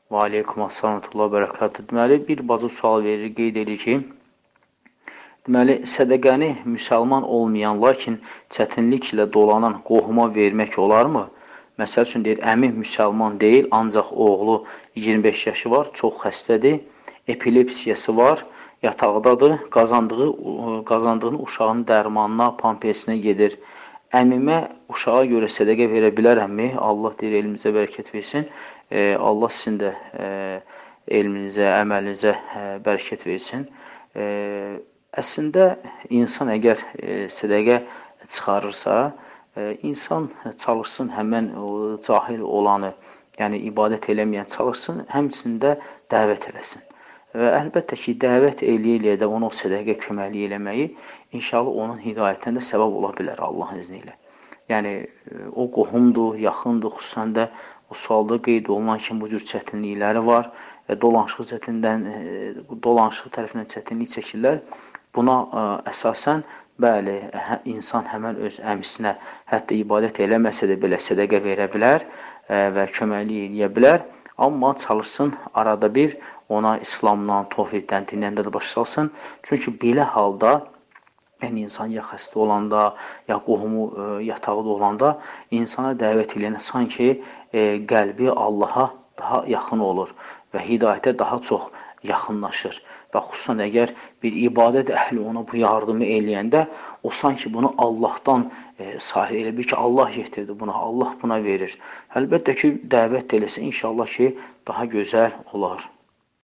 Və aleykum assalam və bərəkatü. Deməli, bir bacı sual verir, qeyd edir ki, deməli, sədəqəni müsəlman olmayan, lakin çətinliklə dolanan qohuma vermək olarmı? Məsəl üçün, deyir, əmi müsəlman deyil, ancaq oğlu 25 yaşı var, çox xəstədir, epilepsiyası var, yataqdadır, qazandığını uşağın dərmanına, pampersinə gedir. Əmimə uşağa görə sədəqə verə bilərəmmi? Allah deyir, elmizə bərəkət versin. Allah sizin də elminizə, əməlinizə bərəkət versin. Əslində, insan əgər sədəqə çıxarırsa, insan çalışsın həmən cahil olanı, yəni ibadət eləməyən çalışsın, həmçində dəvət eləsin. Və əlbəttə ki, dəvət eləyə-eləyə də onu o sədəqə köməkliyi eləməyi, inşallah onun hidayətində səbəb ola bilər Allahın izni ilə. Yəni, o qohumdur, yaxındır, xüsusən də o sualda qeyd olunan kimi bu cür çətinlikləri var və dolanışıq tərəfindən çətinlik çəkirlər. Buna əsasən, bəli, insan həmən öz əmisinə hətta ibadət eləməsə də belə sədəqə verə bilər və köməklik eləyə bilər. Amma çalışsın, arada bir ona İslamdan, tövhiddən, dindən də başa salsın. Çünki belə halda, yəni insan ya xəstə olanda, ya qohumu yataqda olanda insana dəvət eləyən sanki qəlbi Allaha daha yaxın olur və hidayətə daha çox yaxınlaşır. Və xüsusən əgər bir ibadət əhli ona bu yardımı eləyəndə, o sanki bunu Allahdan sahil elə bir ki, Allah yetirdi buna, Allah buna verir. Əlbəttə ki, dəvət eləsə, inşallah ki, daha gözəl olar.